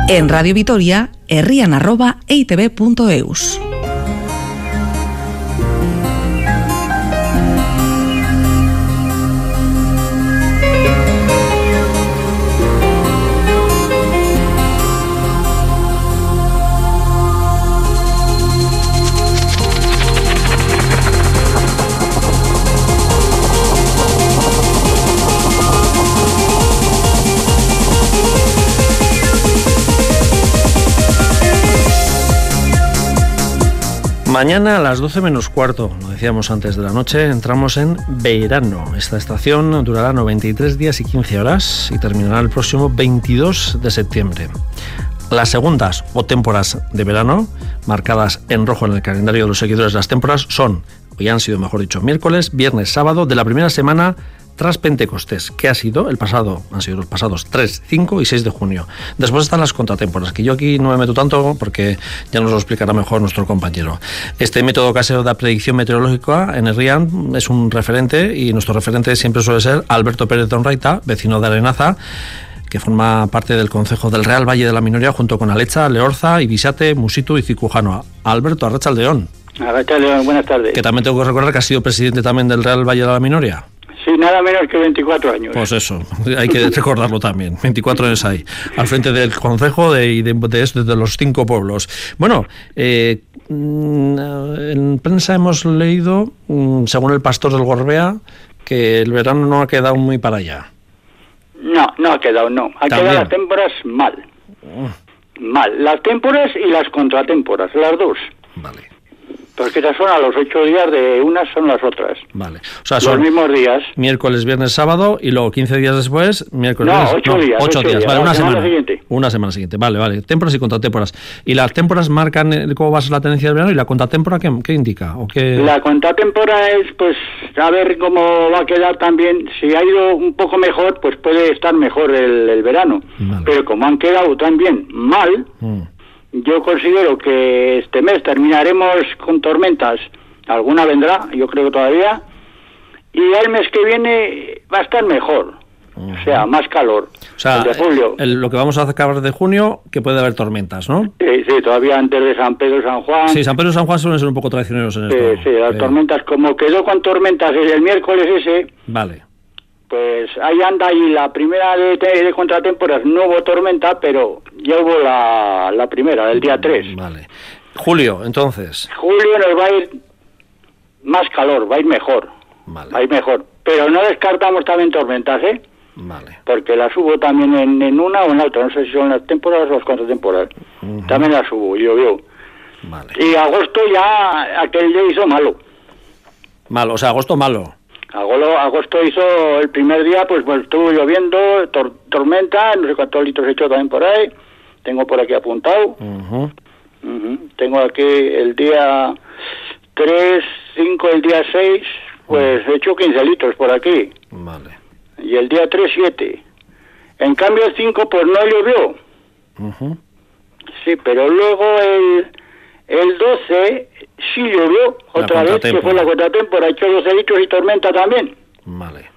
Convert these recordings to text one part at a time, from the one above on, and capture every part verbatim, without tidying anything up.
En Radio Vitoria, herrian arroba eitb punto eus. Mañana a las doce menos cuarto, lo decíamos antes de la noche, entramos en verano. Esta estación durará noventa y tres días y quince horas y terminará el próximo veintidós de septiembre. Las segundas o témporas de verano, marcadas en rojo en el calendario de los seguidores de las témporas, son, o ya han sido mejor dicho, miércoles, viernes, sábado de la primera semana tras Pentecostés, que ha sido el pasado, han sido los pasados tres, cinco y seis de junio. Después están las contratémporas, que yo aquí no me meto tanto porque ya nos lo explicará mejor nuestro compañero. Este método casero de predicción meteorológica en Herrián es un referente, y nuestro referente siempre suele ser Alberto Pérez de Onraita, vecino de Arenaza, que forma parte del concejo del Real Valle de la Minoria junto con Alecha, Leorza, Ibisate, Musitu y Cicujano. Alberto, arratsaldeón. Arratsaldeón, buenas tardes. Que también tengo que recordar que has sido presidente también del Real Valle de la Minoria. Sí, nada menos que veinticuatro años. Pues eso, hay que recordarlo también. veinticuatro años ahí, al frente del concejo de, de, de, de los cinco pueblos. Bueno, eh, en prensa hemos leído, según el pastor del Gorbea, que el verano no ha quedado muy para allá. No, no ha quedado, no. Ha ¿También? quedado las témporas mal. Uh. Mal. Las témporas y las contratémporas, las dos. Vale. Porque esas son a los ocho días de unas son las otras. Vale. O sea, son los mismos días. Miércoles, viernes, sábado y luego quince días después, miércoles, no, viernes... ocho no, días. ocho, ocho días, vale, una semana. semana siguiente. Una semana siguiente, vale, vale. Témporas y contratémporas. ¿Y las témporas marcan cómo va a ser la tendencia del verano? ¿Y la contratémpora qué, qué indica? ¿O qué... La contratémpora es, pues, a ver cómo va a quedar también. Si ha ido un poco mejor, pues puede estar mejor el, el verano. Vale. Pero como han quedado también mal, mm. yo considero que este mes terminaremos con tormentas. Alguna vendrá, yo creo que todavía, y el mes que viene va a estar mejor, uh-huh. o sea, más calor. O sea, el de julio. El, lo que vamos a acabar de junio, que puede haber tormentas, ¿no? Sí, sí, todavía antes de San Pedro, San Juan. Sí, San Pedro y San Juan suelen ser un poco traicioneros en sí, esto. Sí, las eh. tormentas, como quedó con tormentas el miércoles ese, vale. pues ahí anda, y la primera de, de contratemporas no hubo tormenta, pero ya hubo la, la primera, del día tres. Vale. Julio, entonces. Julio nos va a ir más calor, va a ir mejor, vale. va a ir mejor, pero no descartamos también tormentas, ¿eh? Vale. Porque las hubo también en, en una o en la otra, no sé si son las temporadas o las contratemporadas, uh-huh. también las hubo, llovió. Vale. Y agosto ya, aquel día hizo malo. Malo, o sea, agosto malo. Agosto, agosto hizo el primer día, pues, pues estuvo lloviendo, tor- tormenta, no sé cuántos litros he hecho también por ahí, tengo por aquí apuntado, uh-huh. Uh-huh. tengo aquí el día tres, cinco, el día seis, pues he hecho quince litros por aquí. Vale. Y el día tres, siete. En cambio el cinco, pues no llovió. Uh-huh. Sí, pero luego el, el doce sí llovió otra vez, que fue la contratémpora, ha hecho doce litros y tormenta también. Vale.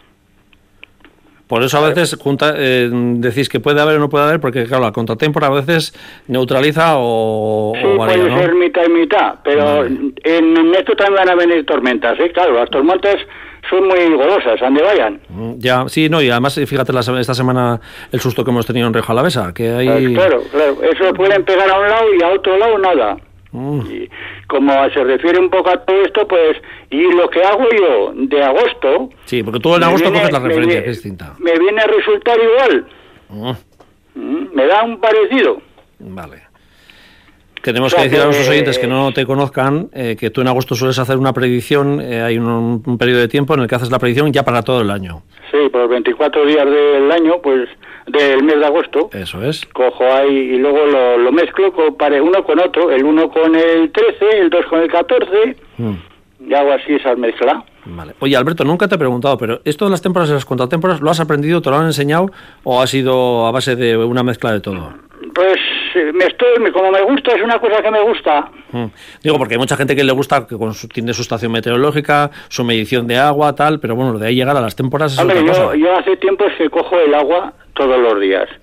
Por eso a veces junta, eh, decís que puede haber o no puede haber, porque claro, la contratémpora a veces neutraliza o, sí, o varía, puede ¿no? ser mitad y mitad, pero vale. en, en esto también van a venir tormentas, ¿eh? Claro, las tormentas son muy golosas, donde vayan. Ya, sí, no, y además fíjate la, esta semana el susto que hemos tenido en Rioja Alavesa, que hay... Pues claro, claro, eso pueden pegar a un lado y a otro lado nada. Mm. Y como se refiere un poco a todo esto, pues, y lo que hago yo de agosto... Sí, porque tú en agosto viene, coges la referencia, me, que es distinta. Me viene a resultar igual. Mm. Mm, me da un parecido. Vale. Tenemos o sea, que decir que, a nuestros oyentes que no te conozcan eh, que tú en agosto sueles hacer una predicción, eh, hay un, un periodo de tiempo en el que haces la predicción ya para todo el año. Sí, por los veinticuatro días del año, pues del mes de agosto. Eso es. Cojo ahí y luego lo, lo mezclo con, para uno con otro, el uno con el trece, el dos con el catorce, mm. y hago así esas mezclas. Vale. Oye, Alberto, nunca te he preguntado, pero ¿esto de las temporadas y las contratemporadas lo has aprendido, te lo han enseñado o ha sido a base de una mezcla de todo? Pues me estoy, como me gusta, es una cosa que me gusta. Mm. Digo, porque hay mucha gente que le gusta, que con su, tiene su estación meteorológica, su medición de agua, tal, pero bueno, de ahí llegar a las temporadas es Hombre, otra yo, cosa. yo hace tiempo es que cojo el agua todos los días. Vale.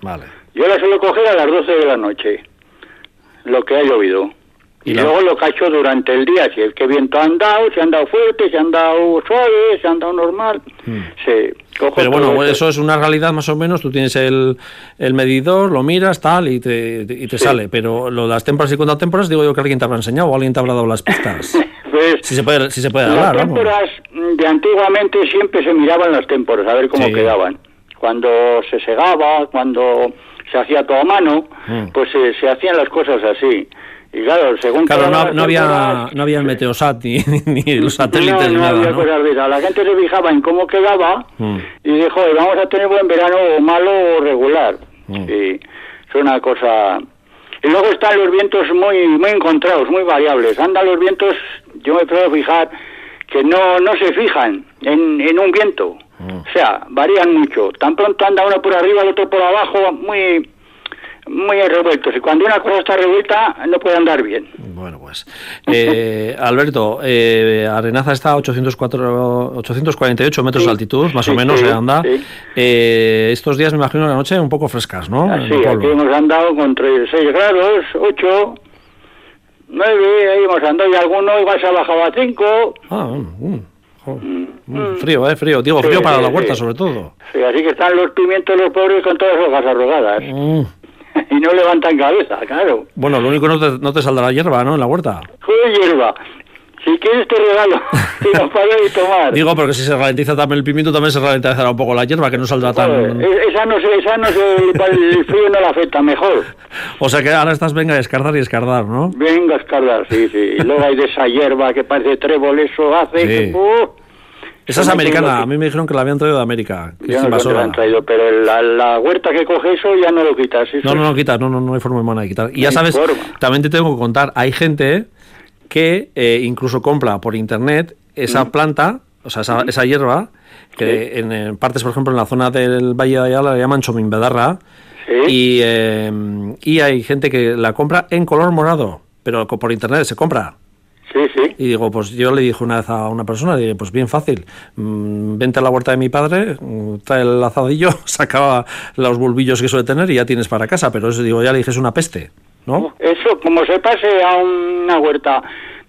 Yo la suelo coger a las doce de la noche, lo que ha llovido. Y, y la... luego lo cacho durante el día, si es que viento ha andado, si ha andado fuerte, si ha andado suave, si ha andado normal. Mm. Se cojo Pero bueno, eso. eso es una realidad más o menos, tú tienes el, el medidor, lo miras, tal, y te, y te sí. sale. Pero lo de las témporas y contratémporas, digo yo que alguien te habrá enseñado o alguien te habrá dado las pistas. Pues, si se puede, si se puede hablar, las témporas vamos. De antiguamente siempre se miraban las témporas, a ver cómo sí. quedaban. Cuando se segaba, cuando se hacía todo a mano, mm. pues se, se hacían las cosas así. Y claro, según claro, no, no había no había el Meteosat ni, ni los satélites no, ni no nada, había ¿no? cosas de esas. La gente se fijaba en cómo quedaba mm. y dijo, vamos a tener buen verano o malo o regular. Mm. Y es una cosa. Y luego están los vientos muy muy encontrados, muy variables. Andan los vientos, yo me puedo fijar que no no se fijan en, en un viento. Mm. O sea, varían mucho. Tan pronto anda uno por arriba, el otro por abajo, muy muy revueltos, y cuando una cosa está revuelta no puede andar bien. Bueno, pues eh, Alberto, eh, Arenaza está a ochocientos cuatro, ochocientos cuarenta y ocho metros sí, de altitud, más sí, o menos, sí, eh, anda. Sí. Eh, estos días, me imagino, la noche un poco frescas, ¿no? Sí, aquí hemos andado con seis grados, ocho, nueve, ahí hemos andado, y alguno igual se ha bajado a cinco. Ah, mm, oh, mm, mm, frío, eh, frío. Digo, frío sí, para sí, la huerta, sí. sobre todo. Sí, así que están los pimientos, los pobres, con todas las hojas arrugadas. Mm. Y no levantan cabeza, claro. Bueno, lo único no te, no te saldrá la hierba, ¿no? En la huerta. Joder, hierba. Si quieres te regalo. Y nos podéis tomar. Digo, porque si se ralentiza también el pimiento, también se ralentizará un poco la hierba, que no saldrá Joder, tan... Esa no sé, esa no sé, el frío no la afecta, mejor. O sea que ahora estás, venga, a escardar y escardar, ¿no? Venga a escardar, sí, sí. Y luego hay de esa hierba que parece trébol, eso hace sí. que... Uh, Esa es americana, a mí me dijeron que la habían traído de América. Que yo no sé la han traído, pero la, la huerta que coge eso ya no lo quitas. Eso no, no lo quitas, no, no, no hay forma humana de quitar. Y ya sabes, forma. También te tengo que contar, hay gente que eh, incluso compra por internet esa mm. planta, o sea, esa, mm. esa hierba, que sí. en, en partes, por ejemplo, en la zona del Valle de Ayala la llaman chomimbedarra, sí. y, eh, y hay gente que la compra en color morado, pero por internet se compra. Sí, sí. Y digo, pues yo le dije una vez a una persona, dije, pues bien fácil, mmm, vente a la huerta de mi padre, trae el azadillo, sacaba los bulbillos que suele tener y ya tienes para casa, pero eso, digo, ya le dije, es una peste, ¿no? Eso, como se pase a una huerta,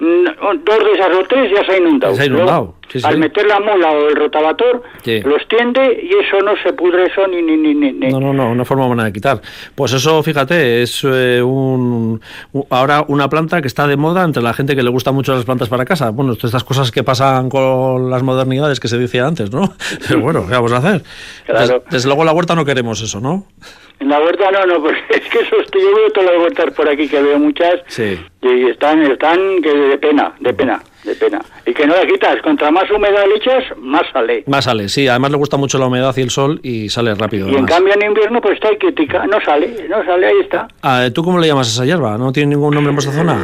dos de esas o tres ya se ha inundado. Se ha inundado. Sí, sí. Al meter la mula o el rotavator, sí. lo extiende y eso no se pudre eso ni ni ni ni. No, no, no, una forma buena de quitar. Pues eso, fíjate, es eh, un, un ahora una planta que está de moda entre la gente que le gusta mucho las plantas para casa. Bueno, todas estas cosas que pasan con las modernidades que se decía antes, ¿no? Pero bueno, ¿qué vamos a hacer? Claro. Desde, desde luego en la huerta no queremos eso, ¿no? En la huerta no, no, porque es que eso estoy, yo veo todas las huertas por aquí que veo muchas sí. y están, están que de pena, de pena, de pena. Y que no la quitas, contra más humedad le echas, más sale. Más sale, sí, además le gusta mucho la humedad y el sol y sale rápido. Y además. En cambio en invierno pues está crítica, no sale, no sale, ahí está. Ah, ¿tú cómo le llamas a esa hierba? ¿No tiene ningún nombre en vuestra zona?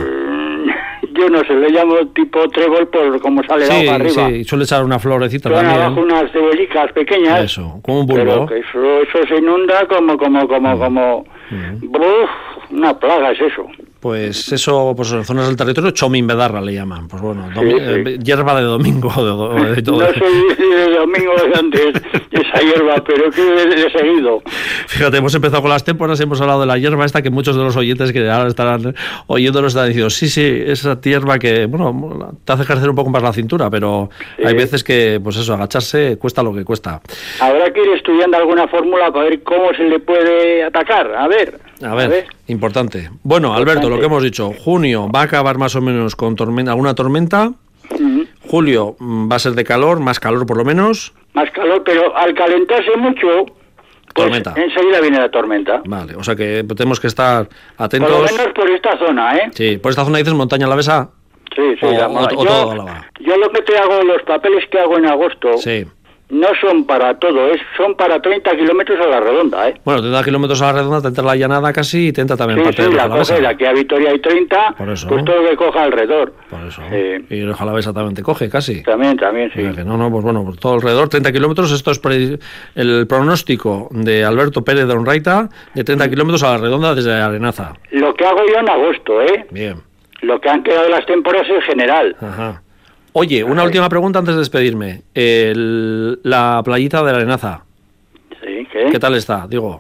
Yo no sé, le llamo tipo trébol por como sale sí, la hoja arriba. Sí, suele echar una florecita Son también. abajo unas cebollicas pequeñas. Eso, como un bulbo. Pero que eso, eso se inunda como, como, como, mm. como... Mm. Uf, una plaga es eso. Pues eso, pues en zonas del territorio, chomimbedarra le llaman. Pues bueno, sí, domi- sí. Eh, hierba de domingo. De, de, de todo. No sé de domingo de antes, esa hierba, pero que de, de seguido. Fíjate, hemos empezado con las temporadas, hemos hablado de la hierba esta, que muchos de los oyentes que ahora estarán oyendo nos están diciendo, sí, sí, esa hierba que, bueno, te hace ejercer un poco más la cintura, pero sí. hay veces que, pues eso, agacharse cuesta lo que cuesta. Habrá que ir estudiando alguna fórmula para ver cómo se le puede atacar, a ver. A ver, a ver. Importante. Bueno, importante. Alberto, lo que hemos dicho, junio va a acabar más o menos con tormenta, alguna tormenta, uh-huh. julio va a ser de calor, más calor por lo menos. Más calor, pero al calentarse mucho, pues tormenta. Enseguida viene la tormenta. Vale, o sea que tenemos que estar atentos. Por lo menos por esta zona, ¿eh? Sí, por esta zona dices montaña alavesa. Sí, sí. O, la, o, o yo, todo Álava. Yo lo que te hago, los papeles que hago en agosto... Sí. No son para todo, es, son para treinta kilómetros a la redonda, ¿eh? Bueno, treinta kilómetros a la redonda, te entra la llanada casi y te entra también sí, parte sí, de la Jalavesa. Sí, la que a Vitoria hay treinta, por eso, pues todo lo que coja alrededor. Por eso. Sí. Y el Jalavesa también te coge casi. También, también, sí. Que no, no, pues bueno, por todo alrededor, treinta kilómetros, esto es pre- el pronóstico de Alberto Pérez de Onraita, de treinta kilómetros a la redonda desde Arenaza. Lo que hago yo en agosto, ¿eh? Bien. Lo que han quedado las temporadas en general. Ajá. Oye, una Ay. última pregunta antes de despedirme. El, la playita de la Arenaza. Sí, ¿qué? ¿Qué tal está? Digo.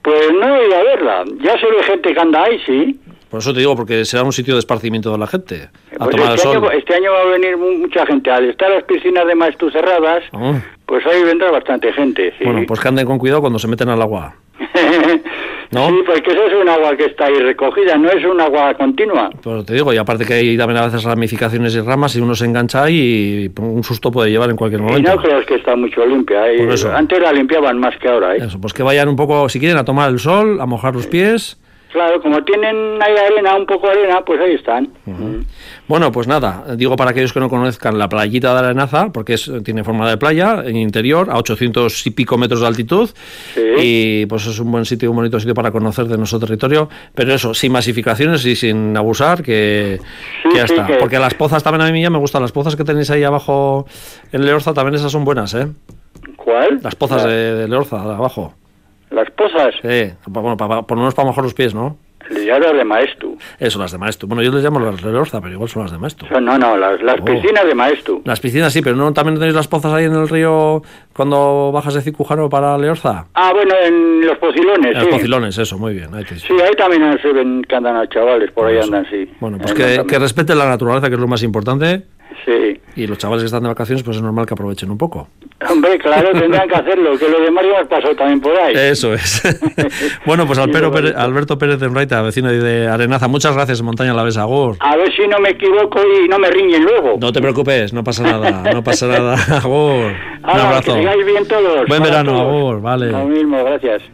Pues no he ido a verla. Ya se ve gente que anda ahí, sí. Por eso te digo, porque será un sitio de esparcimiento de la gente. A Pues tomar el este, sol. año, este año va a venir mu- mucha gente. Al estar las piscinas de Maestú cerradas, Ah. pues ahí vendrá bastante gente, sí. Bueno, pues que anden con cuidado cuando se meten al agua. ¿No? Sí, porque eso es un agua que está ahí recogida, no es un agua continua. Pues te digo, y aparte que hay también a veces ramificaciones y ramas, y uno se engancha ahí y un susto puede llevar en cualquier Y momento. no creas que está mucho limpia. ¿eh? Por eso. Antes la limpiaban más que ahora. ¿eh? Eso, pues que vayan un poco, si quieren, a tomar el sol, a mojar los pies. Claro, como tienen ahí arena, un poco de arena, pues ahí están. Uh-huh. Bueno, pues nada, digo para aquellos que no conozcan la playita de Arenaza, porque es, tiene forma de playa, en interior, a ochocientos y pico metros de altitud, Sí. y pues es un buen sitio, un bonito sitio para conocer de nuestro territorio, pero eso, sin masificaciones y sin abusar, que, Sí, que ya sí, está. que- Porque las pozas también a mí ya me gustan, las pozas que tenéis ahí abajo en Leorza también esas son buenas, ¿eh? ¿Cuál? Las pozas La- de, de Leorza, de abajo. Las pozas. Sí, bueno, para, por lo menos para mojar los pies, ¿no? Ya las de Maestu. Eso, las de Maestu. Bueno, yo les llamo las de Leorza, pero igual son las de Maestu. Son- No, no, las, las Oh. piscinas de Maestu. Las piscinas sí, pero ¿no también tenéis las pozas ahí en el río cuando bajas de Cicujano para Leorza? Ah, bueno, en los pocilones, En sí. los pocilones, eso, muy bien. Ahí te- Sí, ahí también se ven que andan a chavales, por ahí Eso. andan, sí. Bueno, pues Ahí que, andan que respeten la naturaleza, que es lo más importante, Sí. y los chavales que están de vacaciones, pues es normal que aprovechen un poco. Hombre, claro, tendrán que hacerlo, que lo de Mario has pasado también por ahí. Eso es. Bueno, pues Alpero Pérez- Alberto Pérez de Enraita, vecino de Arenaza, muchas gracias, Montaña La Besa, Agur. A ver si no me equivoco y no me riñen luego. No te preocupes, no pasa nada, no pasa nada, Agur. Un Ahora, abrazo. que sigáis bien todos. Buen para verano, todos. Agur, vale. Lo mismo, gracias.